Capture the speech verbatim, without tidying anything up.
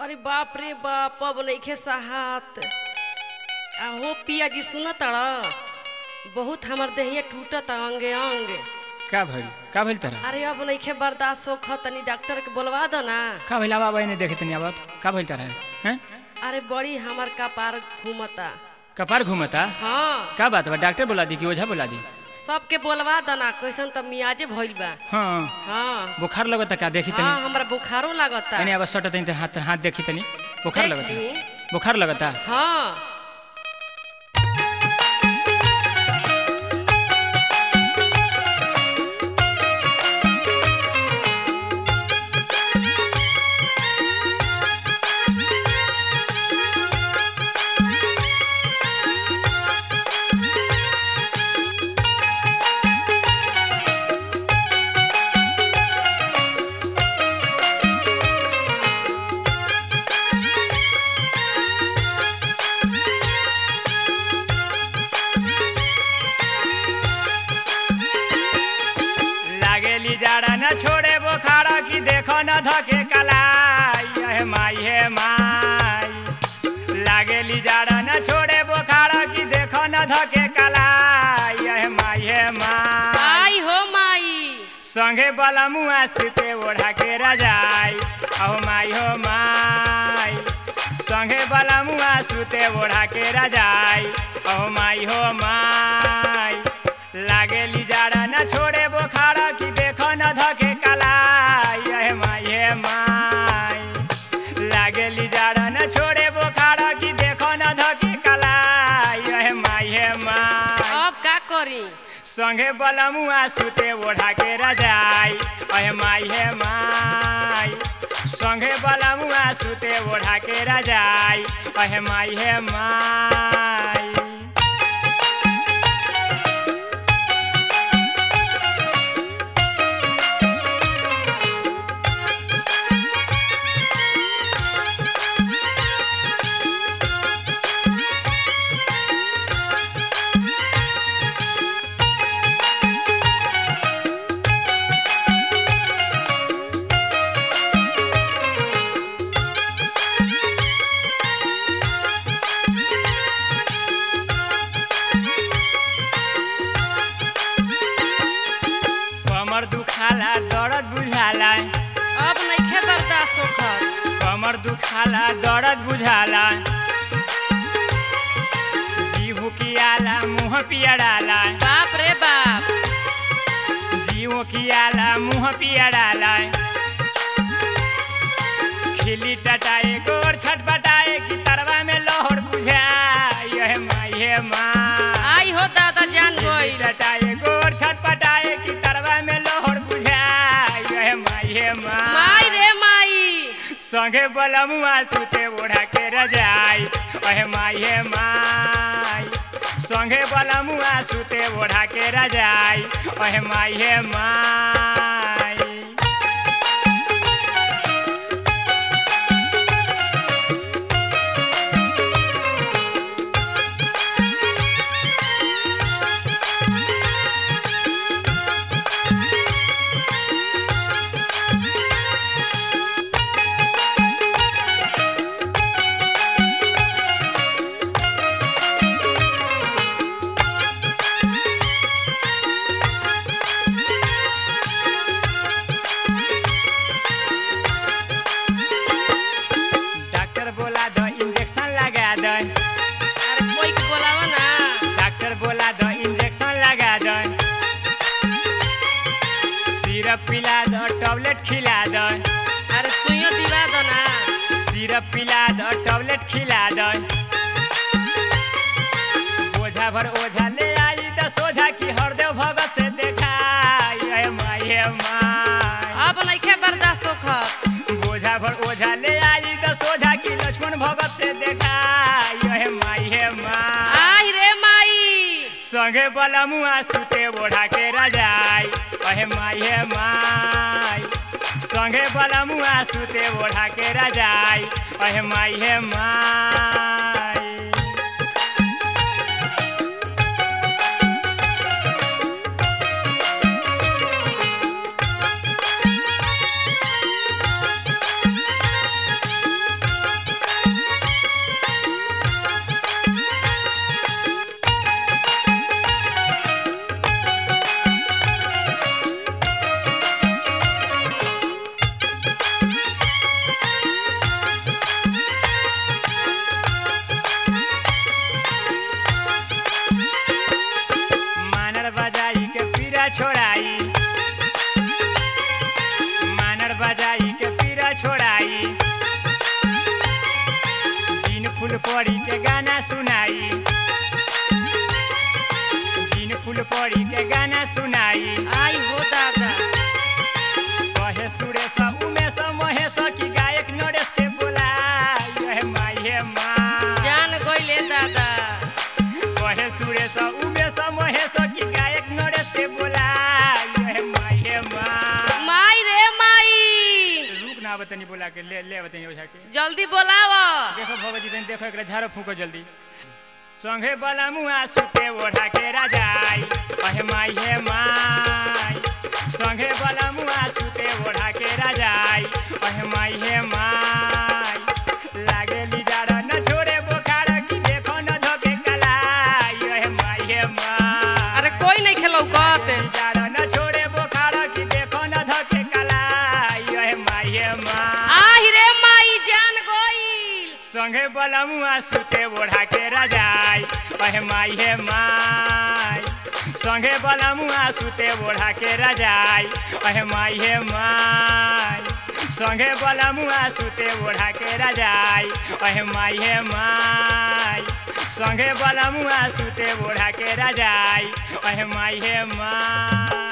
अरे बाप रे बाप अब नइखे सहात। आहो पिया जी सुनत बहुत हमर देहिया टूटत अंगे अंग। का भइल का भइल तोरा? अरे अब नइखे बर्दाश्त होख तनी डॉक्टर के बोलवा दो ना। का भइल आवा बहने देखे तनी आवत का भइल तोरा? हैं अरे बड़ी हमर कपार घूमता। कपार घूमता? हाँ का बात बा? डॉक्टर बोला दी कि ओझा बोला दी? सबके बोलवा दो ना, कैसन त मियाजे भइल बा। हाँ हाँ बुखार लगता का? देखी तनी। हाँ हमरा बुखारो लागता। तनी अब सट तनी हाथ हाथ देखी तनी। बुखार लगता? देखी। बुखार लगता? हाँ जाड़ा न छोड़े बुखारा की देखो न धके कलाई हे माई हे माई। लागेली जाड़ा न छोड़े बुखारा की देखो न धके कलाई हे माई हे माई। आई हो माई संगे बला मुआ सीते ओढ़ा के रजाई अहो माई हो माई। संगे बला मुआ सूते ओढ़ा के रजाई अहो माई हो माई। लागेली जाड़ा न छोड़े बुखारा की देखो न धके कलाई हे माई हे माई। लागेली जाड़ा न छोड़े बुखारा की देखो न धके कलाई हे माई हे माई। अब का करी? संगे बलमुआ सूते ओढ़ा के रजाई अहे माई हे माई। संगे बलमुआ सूते ओढ़ा के रजाई अहे माई हे माई। कमर दुखाला दर्द बुझाला अब नइखे बर्दाश्त होखत। कमर दुखाला दर्द बुझाला जीव कियाला मुँह पियड़ाला बाप रे बाप जीव कियाला मुँह पियड़ाला। खिली टटाए गोर छटपटाए की तरवा में लोहर बुझाई हे माई हे माई। आई हो दादा जान गइल। टटाए गोर छटपटाए की तरवा में लोहर बुझाई हे माई हे माई। माई रे माई संगे बलमुआ सूते ओढ़ा के रजाई अहे माई हे माई। संगे बलमुआ सूते ओढ़ा के रजाई अहे माई हे माई। डॉक्टर बोला दो इंजेक्शन लगा दो। अरे कोई के बोलावा ना। डॉक्टर बोला दो इंजेक्शन लगा दो। सिरप पिला दो टैबलेट खिला दो। अरे सुइयो दिवा दो ना। सिरप पिला दो टैबलेट खिला दो। ओझा भर ओझा ले आई तो सोझा की हरदेव भगत से देखाई हे माई हे माई। अब नइखे बर्दाश्त होखत। बोझा भर ओझा ले आई तो सोझा की लक्ष्मण भगत से देखाई हे माई हे माई। आई रे माई संगे बलमुआ सूते ओढ़ा के रजाई अहे माई हे माई। संगे बलमुआ सूते ओढ़ा के रजाई अहे माई हे माई। बुलाई जिन फूल पड़ी के गाना सुनाई जिन फूल पड़ी के गाना सुनाई आई हो दादा कहे सुरेश उमेश महेश की गायक नरेश के बोलाई हे माई हे माँ जान गइले दादा कहे सुरेश उमेश महेश की गायक नरेश के बोलाई हे माई हे माँ माई रे माई रुक ना बतनी बोला के ले ले बतनी ओझा के जल्दी बोलाव देखो भगवती तनी देखो एकरा झाड़ो फूको जल्दी संगे बला मुआ सुते ओढ़ा के राजाई अहे माई हे माई संगे बला मुआ सुते ओढ़ा के राजाई अहे माई हे माई लागे लिजारा न छोड़े बोखार की देखो न धोके कलाई अहे माई हे माई अरे कोई नहीं खेलौ कत लिजारा न छोड़े बोखार की देखो न धोके कलाई अहे माई हे माई आहि रे माई जान गइल संगे बला मुआ सुते ओढ़ा के राजाई अहे माई हे माई संगे बला मुआ सुते ओढ़ा के राजाई अहे माई हे माई संगे बला मुआ सुते ओढ़ा के राजाई अहे माई हे माई संगे बला मुआ सुते ओढ़ा के राजाई अहे माई हे माई।